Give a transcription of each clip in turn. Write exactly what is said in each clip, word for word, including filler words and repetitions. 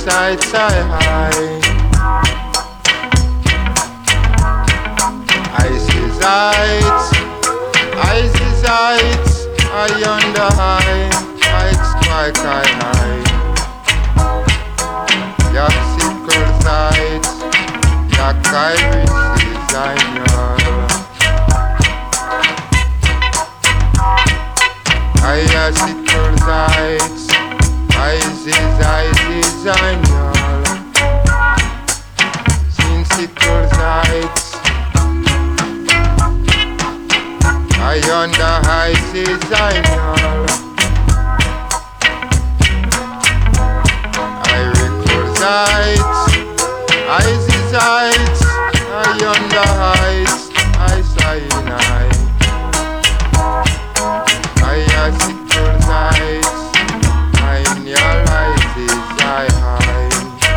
sights I high. Isis heights, Isis heights, I yonder high, heights quite high high. Yak sickles heights, yak irises I know. I sickles heights, Isis, Isis I know. Sin sickles heights, I yonder high seas I know. I recall heights, Isis heights, I yonder heights, I sign I. I sickles heights, I in your light is I high.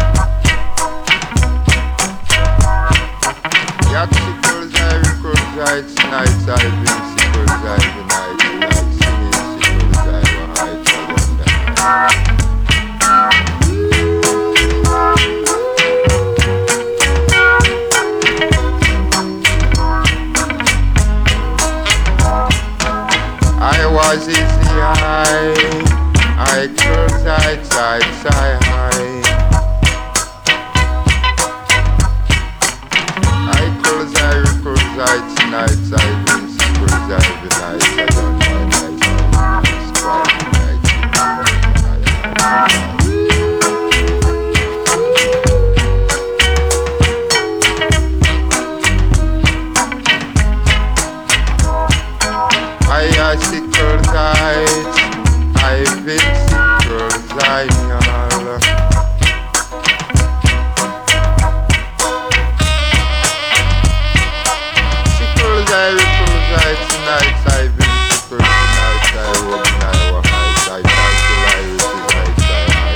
Yak sickles I recall heights, nights I've been sickles I've been nights, like singing sickles I were heights I wonder high. I was easy high, I close heights, heights I high. I close, I reclose heights, nights I been sickles, I been nights, I don't know nights, I nights, quiet nights, I I sickles heights, I've been sickles I know. Sickles I reclose heights, nights I've been sickles, nights I hope I were heights, I thank the light, heights I high,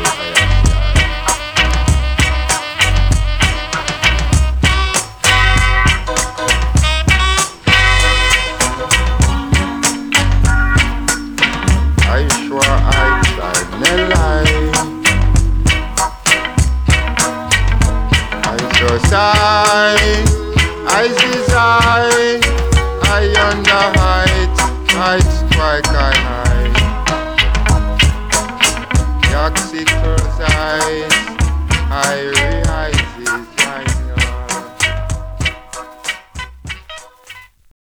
I sure I no lie. I so sigh, I desire, I yonder heights, heights quite high. Yak sickles heights,